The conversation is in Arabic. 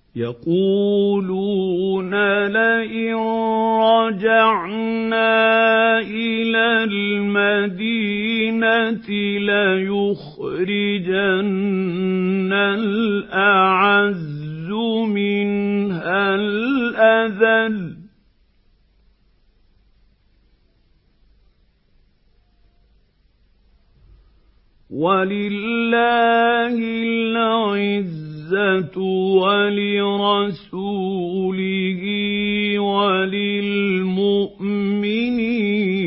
يقولون لئن رجعنا إلى المدينة ليخرجن الأعز منها الأذل ولله العزة ولرسوله وللمؤمنين